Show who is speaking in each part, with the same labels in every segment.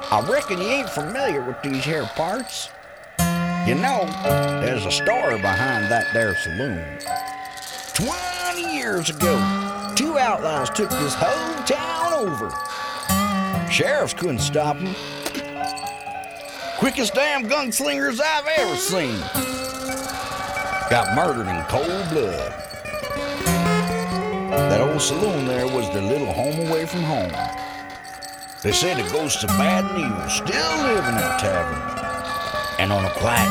Speaker 1: I reckon you ain't familiar with these here parts. You know, there's a story behind that there saloon. 20 years ago, two outlaws took this whole town over. Sheriffs couldn't stop them. Quickest damn gunslingers I've ever seen. Got murdered in cold blood. That old saloon there was their little home away from home. They say the ghosts of bad and evil still live in that tavern. And on a quiet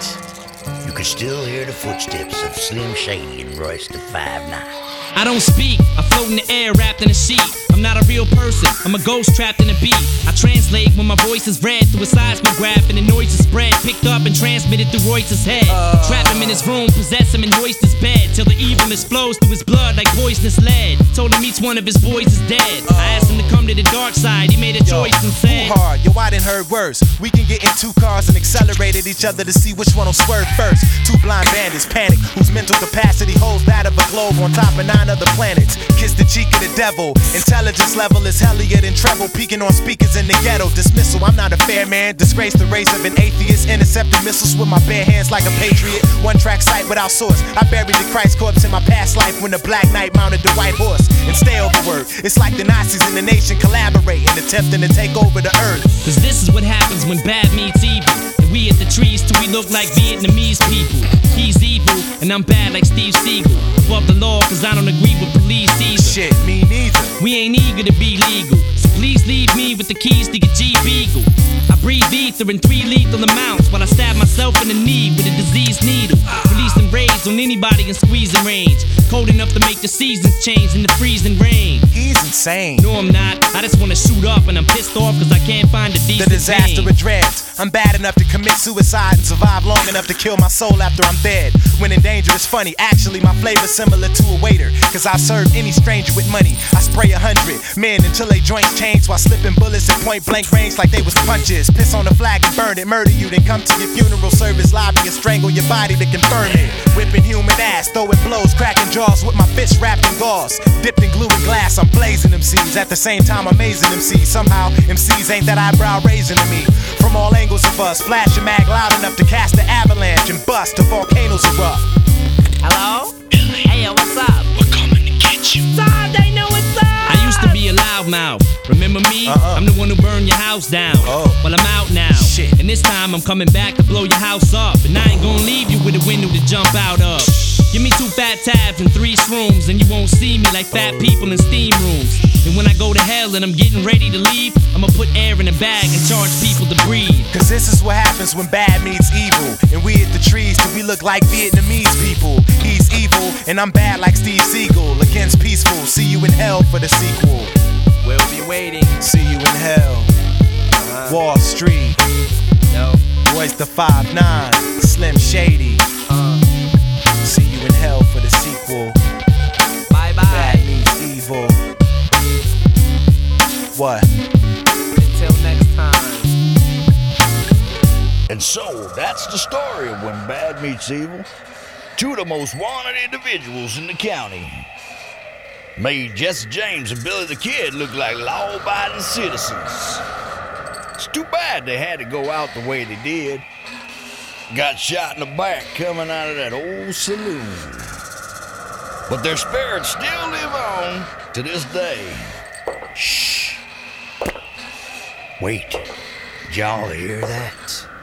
Speaker 1: night, you could still hear the footsteps of Slim Shady and Royce the 5'9".
Speaker 2: I don't speak, I float in the air wrapped in a sheet. I'm not a real person, I'm a ghost trapped in a beat. I translate when my voice is read through a seismograph and the noise is spread, picked up and transmitted through Royce's head. Trap him in his room, possess him and hoist his bed till the evilness flows through his blood like poisonous lead. Told him each one of his boys is dead. I asked him to come to the dark side, he made a choice and said,
Speaker 3: too hard, yo, I didn't heard worse. We can get in two cars and accelerate at each other to see which one will swerve first. Two blind bandits panic, whose mental capacity holds that of a globe on top of 9 other planets. Kiss the cheek of the devil, intelligence level is hellier than treble, peeking on speakers in the ghetto. Dismissal, I'm not a fair man, disgrace the race of an atheist, intercepting missiles with my bare hands like a patriot. One track sight without source, I buried the Christ corpse in my past life when the Black Knight mounted the white horse. And stay overworked, it's like the Nazis in the nation collaborating, attempting to take over the earth.
Speaker 2: Cause this is what happens when bad meets evil. And we at the trees till we look like Vietnamese people. He's evil, and I'm bad like Steve Seagal. Above the law, cause I don't agree with police either.
Speaker 3: Shit, me neither.
Speaker 2: We ain't eager to be legal, so please leave me with the keys to your Jeep Eagle. I breathe ether in 3 lethal amounts while I stab myself in the knee with a diseased needle. Releasing rays on anybody in squeezing range. Cold enough to make the seasons change in the freezing rain.
Speaker 3: He's insane.
Speaker 2: No, I'm not. I just wanna shoot up and I'm pissed off cause I can't find a decent
Speaker 3: The disaster
Speaker 2: name.
Speaker 3: it dreads. I'm bad enough to commit suicide and survive long enough to kill my soul after I'm dead. When in danger it's funny, actually my flavor's similar to a waiter, cause I've served any stranger with money. I spray 100 men until they joints change while slipping bullets at point blank range like they was punches. Piss on the flag and burn it, murder you, then come to your funeral service lobby and strangle your body to confirm it. Whipping human ass, throwing blows, cracking jaws with my fists wrapped in gauze. Dipped in glue and glass, I'm blazing MCs. At the same time amazing MCs. Somehow MCs ain't that eyebrow raising to me. From all angles of us, flash a mag loud enough to cast the avalanche and bust till volcanoes erupt.
Speaker 2: Hello? Hey, yo, what's up?
Speaker 1: We're coming to get you.
Speaker 2: Son, they know what's up! I used to be a loudmouth. Remember me? I'm the one who burned your house down. Well, I'm out now.
Speaker 3: Shit.
Speaker 2: And this time I'm coming back to blow your house up. And I ain't gonna leave you with a window to jump out of. Give me 2 fat tabs and 3 shrooms, and you won't see me like fat people in steam rooms. And when I go to hell and I'm getting ready to leave, I'ma put air in a bag and charge people to breathe.
Speaker 3: Cause this is what happens when bad meets evil. And we hit the trees till we look like Vietnamese people. He's evil, and I'm bad like Steve Seagal. Against peaceful, see you in hell for the sequel.
Speaker 2: We'll be waiting.
Speaker 3: See you in hell. Wall Street.
Speaker 2: No.
Speaker 3: Royce the 5'9", Slim Shady. See you in hell for the sequel.
Speaker 2: Bye bye.
Speaker 3: Bad meets evil. What?
Speaker 2: Until next time.
Speaker 1: And so, that's the story of when bad meets evil. 2 of the most wanted individuals in the county. Made Jesse James and Billy the Kid look like law-abiding citizens. It's too bad they had to go out the way they did. Got shot in the back coming out of that old saloon. But their spirits still live on to this day. Shh. Wait, did y'all hear that?